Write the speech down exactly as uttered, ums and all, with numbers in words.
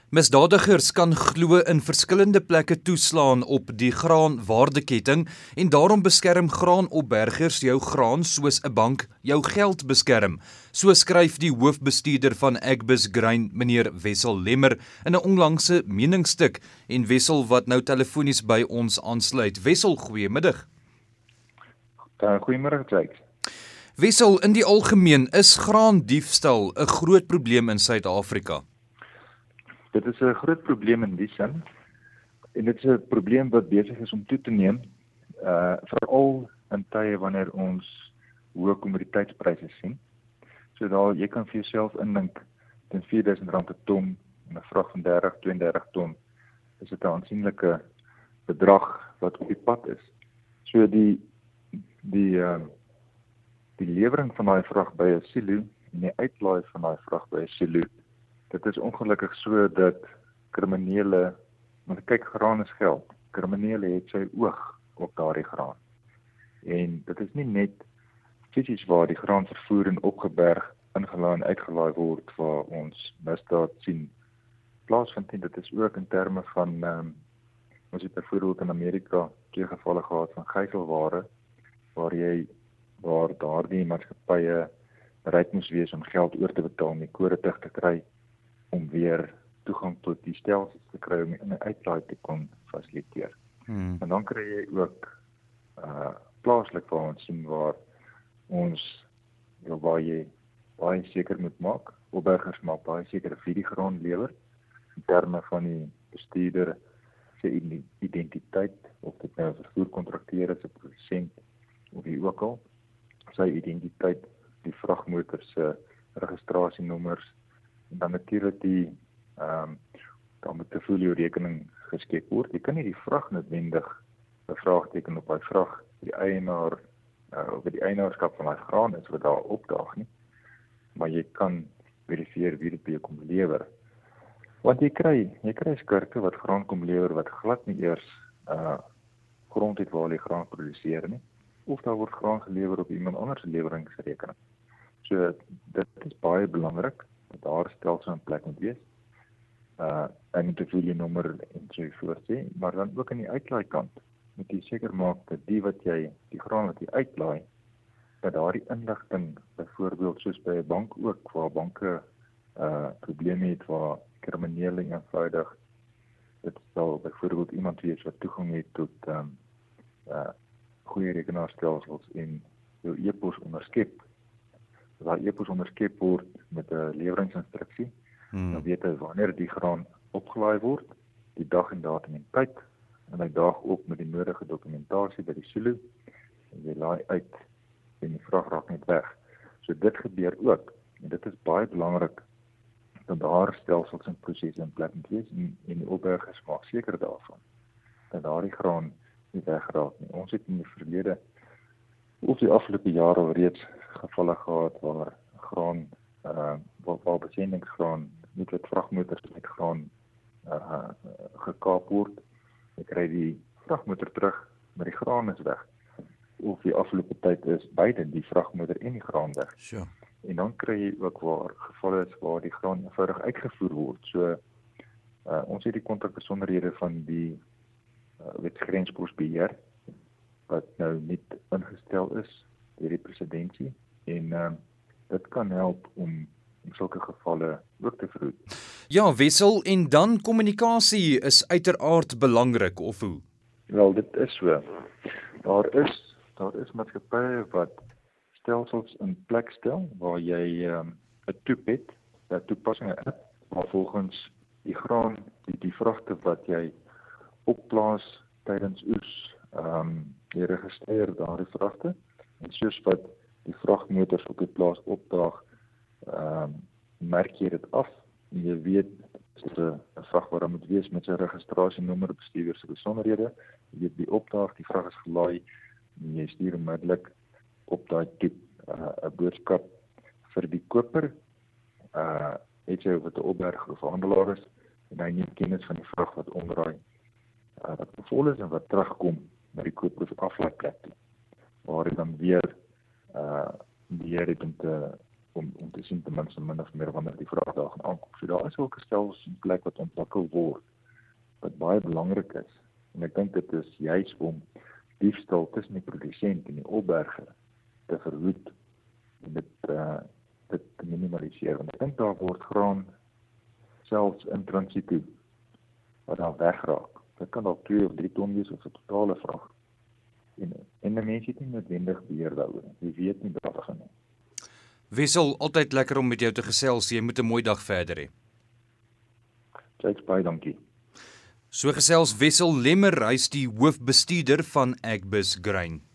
Misdadigers kan glo in verskillende plekke toeslaan op die graanwaardeketting en daarom beskerm graanopbergers jou graan soos 'n bank jou geld beskerm. So skryf die hoofbestuurder van Agbus Grain, meneer Wessel Lemmer, in 'n onlangse meningsstuk. En Wessel wat nou telefonies by ons aansluit. Wessel, goeiemiddag. Uh, goeiemiddag, Jake. Wessel, in die algemeen is graandiefstal 'n groot probleem in Suid-Afrika. Dit is 'n groot probleem in die sin, en dit is 'n probleem wat besig is om toe te neem, uh, veral in tye wanneer ons hoë kommoditeitspryse sien. So daar, jy kan vir jouself indink, teen vier duisend rand per ton, en 'n vrag van dertig, tweeëndertig ton, is dit 'n aansienlike bedrag wat op die pad is. So die, die, uh, die lewering van daai vrag by 'n silo, en die uitlaai van daai vrag by 'n silo, dit is ongelukkig so dat kriminele, want kyk, graan is geld, kriminele het sy oog op daardie graan. En dit is nie net fisies waar die graan vervoer en opgeberg, ingelaai en uitgelaai word, waar ons misdaad sien plaasvind nie. Dit is ook in terme van, um, ons het byvoorbeeld in Amerika twee gevalle gehad van gijzelware, waar jy, waar daardie maatskappye bereid moes wees om geld oor te betaal om die kode terug te kry, om weer toegang tot die stelsels te kry om in 'n uitlaai te kon fasiliteer. Hmm. En dan kry jy ook uh, plaaslik waar ons sien waar ons, ja, waar jy baie seker moet maak, opbergers maak baie seker vir die graan lewer, in terme van die bestuurder se identiteit, of dit nou 'n vervoerkontrakteur is, 'n produsent, of wie ook al, sy identiteit, die vragmotor se registrasienommers, en dan natuurlik die, um, dan moet 'n folio rekening geskep word. Jy kan nie die vrag noodwendig bevraagteken op daai vrag, die eienaar, uh, of die eienaarskap van daai graan is wat daar opdaag nie, maar jy kan verifieer wie dit by jou kom lewer. Want jy kry, jy kry skurke wat graan kom lewer, wat glad nie eers uh, grond het waar die graan produseer nie, of daar word graan gelewer op iemand anders se leweringsrekening. So, dit is baie belangrik, dat daar stelsel in plek moet wees, uh, en die folio-nommer en so voort sê, maar dan ook aan die uitlaai kant, moet jy seker maak dat die wat jy, die graan wat jy uitlaai, dat daar die inligting, byvoorbeeld soos by 'n bank ook, waar banke uh, probleme het, waar kriminele eenvoudig, dit sal byvoorbeeld iemand wees wat toegang het tot um, uh, goeie rekenaarstelsels en jou e-pos onderskep. As daai e-pos onderskep word met 'n leweringsinstruksie, hmm. dan weet hy wanneer die graan opgelaai word, die dag en datum en tyd, en hy daag op met die nodige dokumentasie by die silo, en jy laai uit, en die vrag raak net weg. So dit gebeur ook, en dit is baie belangrik, dat daar stelsels en prosesse in plek moet wees, en, en die opbergers maak seker daarvan, dat daar die graan nie wegraak nie. Ons het in die verlede, of die afgelope jare al reeds gevalle gehad, waar graan, uh, waar, waar besendingsgraan, niet met vragmotors met graan uh, gekaap word, jy kry die vragmotor terug, maar die graan is weg. Of die afgelope tyd is beide, die vragmotor en die graan weg. Sure. En dan kry jy ook waar gevalle is waar die graan eenvoudig uitgevoer word. So, uh, ons het die kontakbesonderhede van die uh, wetgrensposbeheer, wat nou nie ingestel is deur die presidentsie, en uh, dit kan help om, om sulke gevalle ook te verhoed. Ja, Wessel, en dan kommunikasie is uiteraard belangrik, of hoe? Wel, dit is so. Daar is, daar is maatskappye wat stelsels in plek stel, waar jy um, 'n toep het, 'n toepassing, 'n app, waar volgens die graan, die, die vragte wat jy opplaas tydens oes, um, jy registreer daardie vragte, en soos wat die vragmotors op die plaas opdaag, um, merk jy dit af, en jy weet, is dit 'n vrag wat daar moet wees met sy registrasienommer, bestuurder se besonderhede, jy weet wie opdaag, die vrag is gelaai, en jy stuur onmiddellik op daai toep 'n uh, boodskap vir die koper, uh, het jy of dit 'n opberger of 'n handelaar is, en hy neem kennis van die vrag wat omdraai, uh, wat vol is en wat terugkom na die koper of aflaaiplek toe, waar hy dan weer uh, beheer het om te om om te sien ten minste min of meer wanneer die vraag daar gaan aankom. So daar is ook 'n stelsel plek wat ontwikkel word wat baie belangrik is. En ek dink dit is juis om diefstal tussen die produsent en die opberger te verhoed en dit uh, dit te minimaliseer. Want ek dink daar word graan selfs in transito wat dan wegraak. Dit kan dalk twee of drie ton wees of 'n totale vrag. En en die mense het nie noodwendig beheer daaroor. Jy weet nie wat gaan nie. Wessel, altyd lekker om met jou te gesels. Jy moet 'n mooi dag verder hê. Kyk, baie dankie. So gesels Wessel Lemmer, hy's die hoofbestuurder van Agbus Grain.